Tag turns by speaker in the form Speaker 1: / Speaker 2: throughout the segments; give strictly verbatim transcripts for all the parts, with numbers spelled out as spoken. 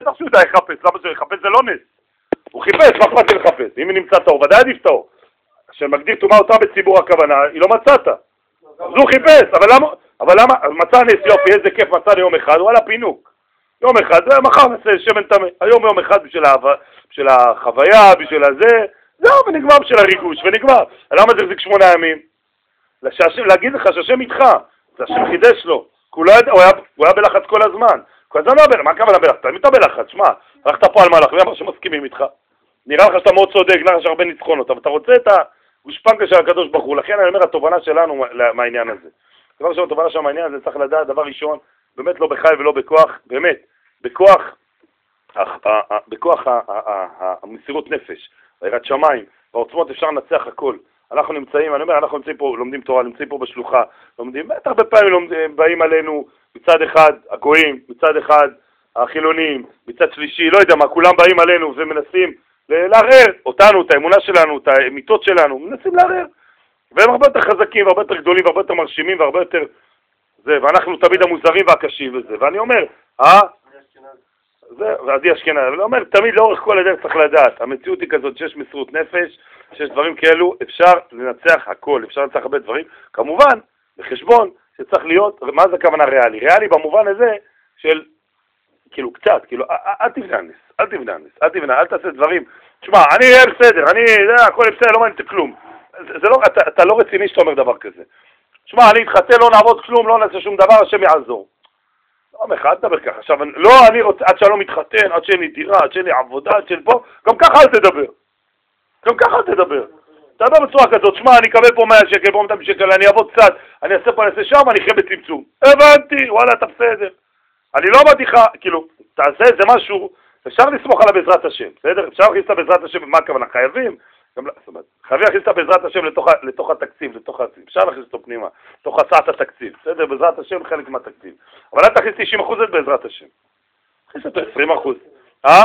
Speaker 1: בטח שהוא יודע לחפש, למה שהוא יחפש? זה לא נס. הוא חיפש, מה אכפת לי לחפש? אם היא נמצא טהור, ודאי עדיף טהור. כשמגדיר טומאה אותה בציבור הכוונה, היא לא מצאת. אז הוא חיפש, אבל למה? אבל למה? מצא נס יופי, איזה כיף מצא ליום אחד, הוא על הפינוק. יום אחד, זה מחר נעשה שמן טמא. היום יום אחד בשביל, ההווה, בשביל החוויה, בשביל הזה, זהו, ונגמר בשביל הריגוש, ונגמר. למה זה החזיק שמונה ימים? לשעשם, להגיד לך שהשם איתך, זה השם חידש לו. הוא, לא ידע, הוא, היה, הוא היה בלחץ כל הזמן. כל הזמן לא בלחץ, מה הכוונה בלחץ? תמיד אתה בלחץ, שמע, הלכת פה על מהלך, ואמר שמסכימים איתך. נראה לך שאתה מאוד צודק, נראה לך שהרבה ניצחונות, אבל אתה רוצה את הגושפנקה של הקדוש ברוך הוא. לכן אני אומר, התובנה שלנו מהעניין הזה. דבר ראשון, התובנה של העניין הזה, צריך לדעת, דבר ראשון, באמת לא בחי ולא בכוח, באמת, בכוח, בכוח המסירות נפש, ביראת שמיים, בעוצמות אפשר לנצח הכל. אנחנו נמצאים, אני אומר, אנחנו נמצאים פה, לומדים תורה, נמצאים פה בשלוחה, לומדים, בטח הרבה פעמים לומדים, באים עלינו מצד אחד הגויים, מצד אחד החילונים, מצד שלישי, לא יודע מה, כולם באים עלינו ומנסים לערער אותנו, את האמונה שלנו, את האמיתות שלנו, מנסים לערער. והם הרבה יותר חזקים, והרבה יותר גדולים, והרבה יותר מרשימים, והרבה יותר זה, ואנחנו תמיד המוזרים והקשים וזה. ואני אומר, אה? זה, ועדי אשכנזי, אבל אני אומר, תמיד לאורך כל הדרך צריך לדעת, המציאות היא כזאת שיש מסירות נפש, שיש דברים כאלו, אפשר לנצח הכל, אפשר לנצח הרבה דברים, כמובן, בחשבון שצריך להיות, מה זה הכוונה ריאלי? ריאלי במובן הזה של, כאילו קצת, כאילו, אל תבנה נס, אל תבנה נס, אל תבנה, אל תעשה דברים, תשמע, אני אהיה בסדר, אני, זה, הכל בסדר, לא מעניין את כלום, זה לא, אתה, אתה לא רציני שאתה אומר דבר כזה, תשמע, אני אתחתן, לא נעבוד כלום, לא נעשה שום דבר, השם יעזור. לא, אחד דבר ככה. עכשיו, לא, אני רוצה, עד שאני לא מתחתן, עד שאין לי דירה, עד שאין לי עבודה, עד שאין פה, גם ככה אל תדבר. גם ככה אל תדבר. תדבר בצורה כזאת, שמע, אני אקבל פה מאה שקל, פה מאתיים שקל, אני אעבוד קצת, אני אעשה פה, אני אעשה שם, אני אחיה בצמצום. הבנתי, וואלה, אתה בסדר. אני לא אמרתי לך, כאילו, תעשה איזה משהו, אפשר לסמוך עליו בעזרת השם, בסדר? אפשר להכניס אותה בעזרת השם, מה הכוונה? חייבים? גם, זאת אומרת, חייבים להכניס אותה בעזרת השם לתוך, לתוך התקציב, לתוך התקציב. אפשר להכניס אותו פנימה, לתוך הצעת התקציב, בסדר? בעזרת השם חלק מהתקציב. אבל אל תכניס תשעים אחוז בעזרת השם. תכניס אותו עשרים אחוז. אה?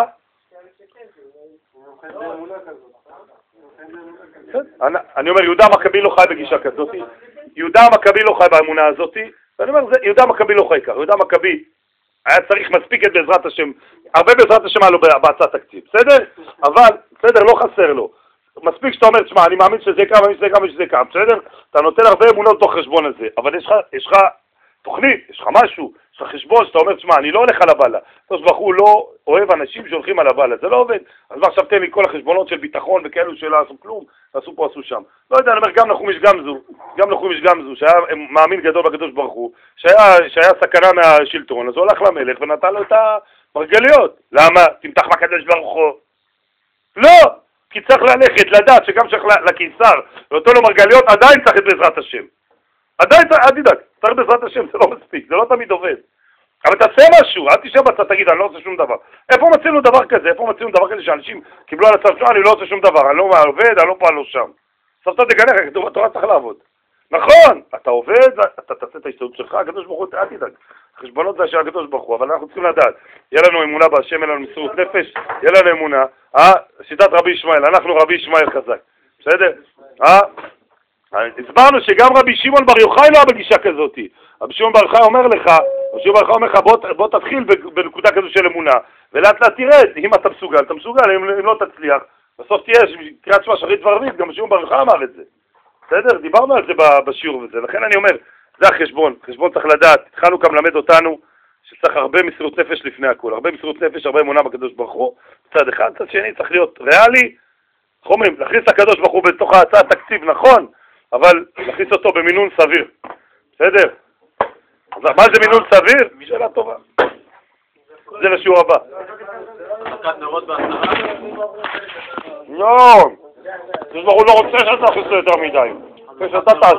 Speaker 1: אני אומר, יהודה המכבי לא חי בגישה כזאת. יהודה המכבי לא חי באמונה הזאת. ואני אומר, יהודה המכבי לא חי כך. יהודה המכבי היה צריך מספיק את בעזרת השם. הרבה בעזרת השם היה לו בהצעת תקציב. בסדר? אבל, בסדר, לא חסר לו. מספיק שאתה אומר, תשמע, אני מאמין שזה כמה, שזה כמה, שזה כמה, בסדר? אתה נותן הרבה אמונות תוך חשבון הזה, אבל יש לך, יש לך תוכנית, יש לך משהו, יש לך חשבון שאתה אומר, תשמע, אני לא הולך על הבעלה. תוס בחור לא אוהב אנשים שהולכים על הבעלה, זה לא עובד. אז מה עכשיו תן לי כל החשבונות של ביטחון וכאלו שלא עשו כלום, עשו פה, עשו שם. לא יודע, אני אומר, גם נחום יש גמזו, גם נחום יש גמזו, שהיה מאמין גדול בקדוש ברוך הוא, שהיה, שהיה סכנה מהשלטון, אז הוא הלך למלך ונתן לו את המרגליות. למה? תמתח בקדוש ברוך הוא. לא! כי צריך ללכת, לדעת שגם צריך לקיסר, ואותו לו מרגליות, עדיין צריך את בעזרת השם. עדיין צריך, אל תדאג, צריך בעזרת השם, זה לא מספיק, זה לא תמיד עובד. אבל תעשה משהו, אל תשב בצד, תגיד, אני לא עושה שום דבר. איפה מצינו דבר כזה? איפה מצינו דבר כזה שאנשים קיבלו על הצד שלו, אני לא עושה שום דבר, אני לא עובד, אני לא פה, אני לא שם. סוף אתה תגנך, כתוב בתורה צריך לעבוד. נכון, אתה עובד, אתה תעשה את ההשתדלות שלך, הקדוש ברוך הוא, אל תדאג. חשבונות זה של הקדוש ברוך הוא, אבל אנחנו צריכים לדעת, יהיה לנו אמונה בהשם, יהיה לנו מסירות נפש, יהיה לנו אמונה, אה? שיטת רבי ישמעאל, אנחנו רבי ישמעאל חזק, בסדר? אה? הסברנו שגם רבי שמעון בר יוחאי לא היה בגישה כזאת. רבי שמעון בר יוחאי אומר לך, רבי שמעון בר יוחאי אומר לך, בוא, בוא תתחיל בנקודה כזו של אמונה, ולאט לאט תרד, אם אתה מסוגל, אתה מסוגל, אם, אם לא תצליח, בסוף תהיה, קריאת שמע שחרית וערבית, גם רבי שמעון בר יוחאי אמר את זה. בסדר? דיברנו על זה בשיעור וזה, לכן אני אומר, זה החשבון, חשבון צריך לדעת, התחלנו גם למד אותנו שצריך הרבה מסירות נפש לפני הכל, הרבה מסירות נפש, הרבה אמונה בקדוש ברוך הוא, צד אחד, צד שני צריך להיות ריאלי, חומרים, להכניס את הקדוש ברוך הוא בתוך ההצעת תקציב, נכון, אבל להכניס אותו במינון סביר, בסדר? אז מה זה מינון סביר? שאלה טובה. זה לשיעור הבא.
Speaker 2: הדלקת נרות בעשרה?
Speaker 1: לא, הקדוש ברוך הוא לא רוצה שאתה תכניס לו יותר מדי, שאתה תעשה